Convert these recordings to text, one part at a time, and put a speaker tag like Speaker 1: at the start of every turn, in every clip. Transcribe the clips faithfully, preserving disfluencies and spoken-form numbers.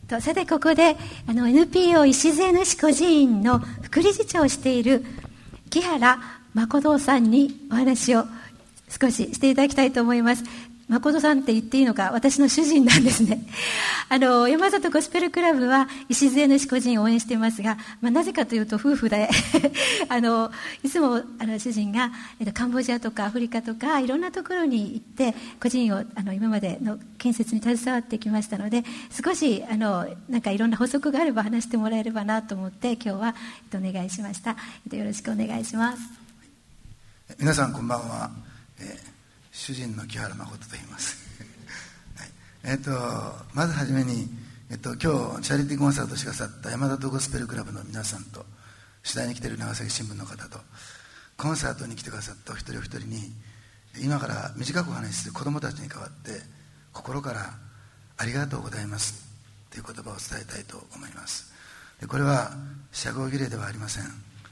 Speaker 1: とさてここであの エヌピーオー 礎主孤児院の副理事長をしている木原誠さんにお話を少ししていただきたいと思います。誠さんって言っていいのか、私の主人なんですね。あの山里ゴスペルクラブは礎主孤児院を応援していますが、まあ、なぜかというと夫婦であのいつもあの主人が、えっと、カンボジアとかアフリカとかいろんなところに行って孤児院をあの今までの建設に携わってきましたので、少しあのなんかいろんな補足があれば話してもらえればなと思って今日は、えっと、お願いしました。えっと、よろしくお願いします。
Speaker 2: 皆さんこんばんは。えー主人の木原誠と言います、はい。えっと、まずはじめに、えっと、今日チャリティーコンサートをしてくださった山里ゴスペルクラブの皆さんと、取材に来ている長崎新聞の方と、コンサートに来てくださったお一人お一人に、今から短くお話しする子どもたちに代わって心からありがとうございますという言葉を伝えたいと思います。でこれは社交儀礼ではありません。えー、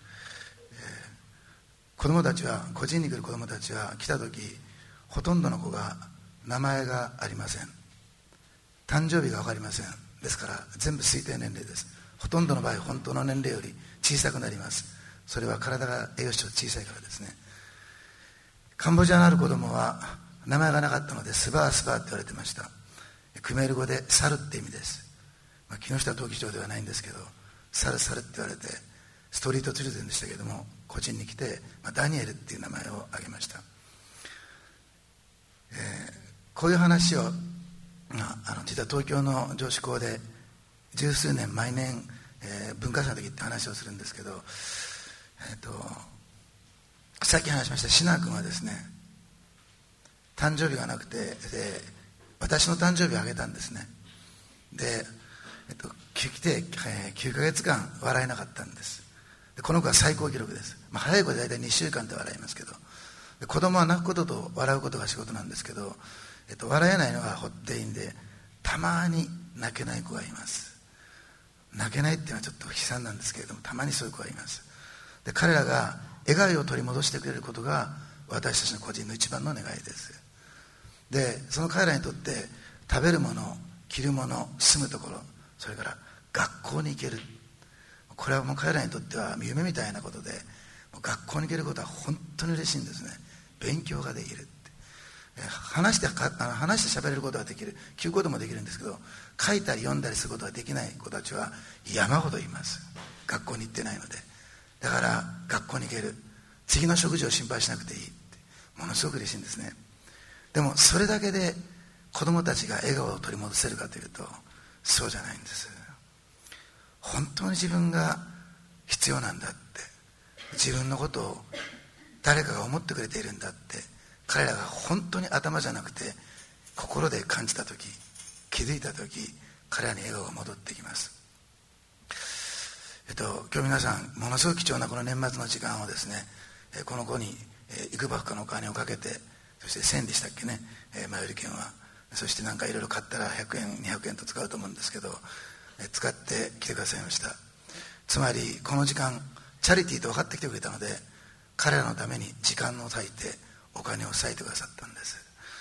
Speaker 2: 子どもたちは、個人に来る子どもたちは来た時ほとんどの子が名前がありません。誕生日が分かりません。ですから全部推定年齢です。ほとんどの場合本当の年齢より小さくなります。それは体が栄養士と小さいからですね。カンボジアのある子供は名前がなかったのでスバースバーって言われてました。クメール語で猿って意味です。まあ、木下陶器長ではないんですけど、猿猿って言われてストリートチルドレンでしたけども、個人に来て、まあ、ダニエルっていう名前を挙げました。えー、こういう話を、まあ、あの実は東京の女子校で十数年毎年、えー、文化祭の時って話をするんですけど、えー、とさっき話しましたシナ君はですね、誕生日がなくて、で私の誕生日をあげたんですね。で、えっと、来て、えー、きゅうかげつかん笑えなかったんです。でこの子は最高記録です。まあ、早い子で大体にしゅうかんで笑いますけど、子供は泣くことと笑うことが仕事なんですけど、えっと、笑えないのが発底因で、たまに泣けない子がいます。泣けないっていうのはちょっと悲惨なんですけれども、たまにそういう子がいます。で彼らが笑顔を取り戻してくれることが私たちの個人の一番の願いです。でその彼らにとって食べるもの、着るもの、住むところ、それから学校に行ける、これはもう彼らにとっては夢みたいなことで、学校に行けることは本当に嬉しいんですね。勉強ができるって、話して話して喋れることができる、聞くこともできるんですけど、書いたり読んだりすることができない子たちは山ほどいます。学校に行ってないので。だから学校に行ける、次の食事を心配しなくていいって、ものすごく嬉しいんですね。でもそれだけで子供たちが笑顔を取り戻せるかというと、そうじゃないんです。本当に自分が必要なんだって、自分のことを誰かが思ってくれているんだって彼らが本当に頭じゃなくて心で感じたとき、気づいたとき、彼らに笑顔が戻ってきます。えっと今日皆さんものすごく貴重なこの年末の時間をですね、この子にいくばくかのお金をかけて、そしてせんでしたっけね、前売り券は、そしてなんかいろいろ買ったらひゃくえんにひゃくえんと使うと思うんですけど、使ってきてくださいました。つまりこの時間チャリティーと分かってきてくれたので、彼らのために時間を割いてお金を割いてくださったんです。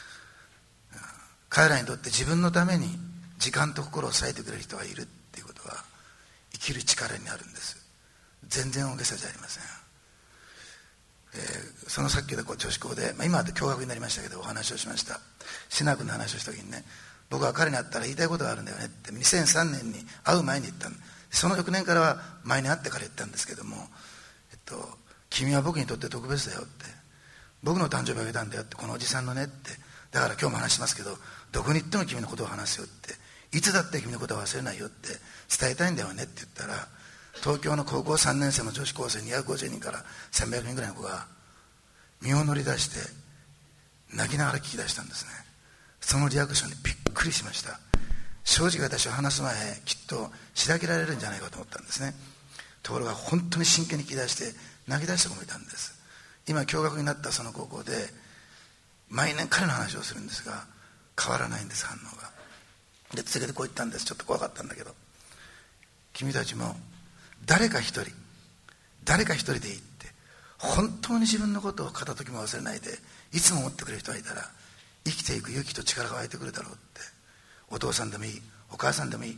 Speaker 2: 彼らにとって自分のために時間と心を割いてくれる人がいるっていうことは生きる力になるんです。全然大げさじゃありません。えー、そのさっきの女子校で、まあ、今は共学になりましたけどお話をしました。シナ君の話をした時にね、僕は彼に会ったら言いたいことがあるんだよねってにせんさんねんに会う前に言ったんです。その翌年からは前に会ってから言ったんですけども、えっと、君は僕にとって特別だよって、僕の誕生日をあげたんだよって、このおじさんのねって、だから今日も話しますけど、どこに行っても君のことを話すよって、いつだって君のことを忘れないよって伝えたいんだよねって言ったら、東京の高校さんねん生の女子高生にひゃくごじゅうにんからせんびゃくにんぐらいの子が身を乗り出して泣きながら聞き出したんですね。そのリアクションにびっくりしました。正直私は話す前きっとしらけられるんじゃないかと思ったんですね。ところが本当に真剣に聞き出して泣き出した子もいたんです。今共学になったその高校で毎年彼の話をするんですが変わらないんです、反応が。で続けてこう言ったんです。ちょっと怖かったんだけど、君たちも誰か一人誰か一人でいいって、本当に自分のことを片時も忘れないでいつも思ってくれる人がいたら生きていく勇気と力が湧いてくるだろうって。お父さんでもいい、お母さんでもいい、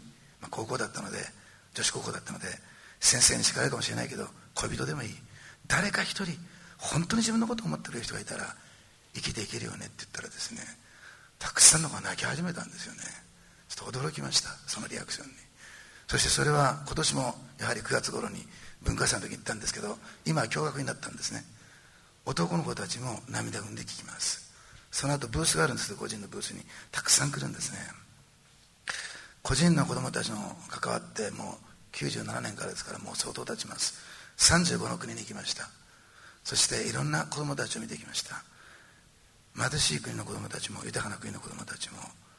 Speaker 2: まあ、高校だったので、女子高校だったので、先生に叱られるかもしれないけど、恋人でもいい、誰か一人本当に自分のことを思ってくれる人がいたら生きていけるよねって言ったらですね、たくさんの子が泣き始めたんですよね。ちょっと驚きました、そのリアクションに。そしてそれは今年もやはりくがつ頃に文化祭の時に行ったんですけど、今は驚愕になったんですね。男の子たちも涙ぐんで聞きます。その後ブースがあるんですけど、個人のブースにたくさん来るんですね。個人の子供たちの関わってもうきゅうじゅうななねんからですから、もう相当経ちます。さんじゅうごの国に行きました。そしていろんな子供たちを見てきました。貧しい国の子供たちも豊かな国の子供たちも、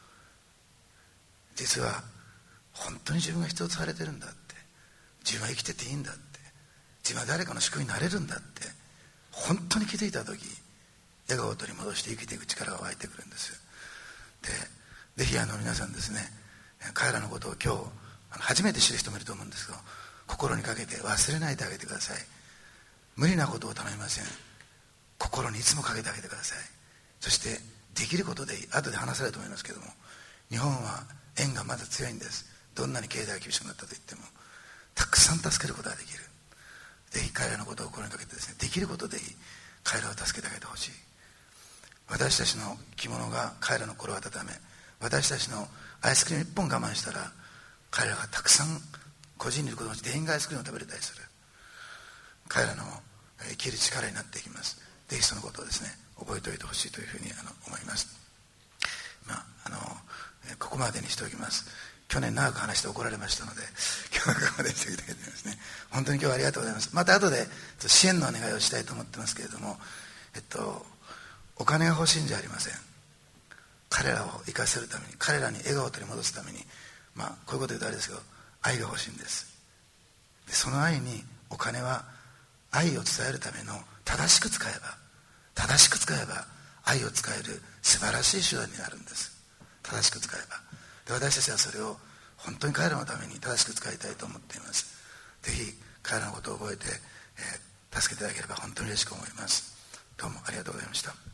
Speaker 2: 実は本当に自分が必要とされてるんだって、自分は生きてていいんだって、自分は誰かの救いになれるんだって本当に気づいた時、笑顔を取り戻して生きていく力が湧いてくるんです。で、ぜひあの皆さんですね、彼らのことを今日初めて知る人もいると思うんですけど、心にかけて忘れないであげてください。無理なことを頼みません。心にいつもかけてあげてください。そしてできることでいい。後で話されると思いますけども、日本は円がまだ強いんです。どんなに経済が厳しくなったと言ってもたくさん助けることができる。ぜひ彼らのことを心にかけてですね、できることでいい、彼らを助けてあげてほしい。私たちの着物が彼らの心を温め、私たちのアイスクリームいっぽん我慢したら、彼らがたくさん個人にいる子供たち全員がアイスクリームを食べれたりする。彼らの生きる力になっていきます。ぜひそのことをですね、覚えておいてほしいというふうにあの思います。まあ、あのここまでにしておきます。去年長く話して怒られましたので、今日はここまでにしておきたいと思いますね。本当に今日はありがとうございます。また後で支援のお願いをしたいと思ってますけれども、えっとお金が欲しいんじゃありません。彼らを生かせるために、彼らに笑顔を取り戻すために、まあこういうこと言うとあれですけど、愛が欲しいんです。でその愛にお金は愛を伝えるための、正しく使えば正しく使えば愛を使える素晴らしい手段になるんです。正しく使えば。で私たちはそれを本当に彼らのために正しく使いたいと思っています。ぜひ彼らのことを覚えて、えー、助けていただければ本当に嬉しく思います。どうもありがとうございました。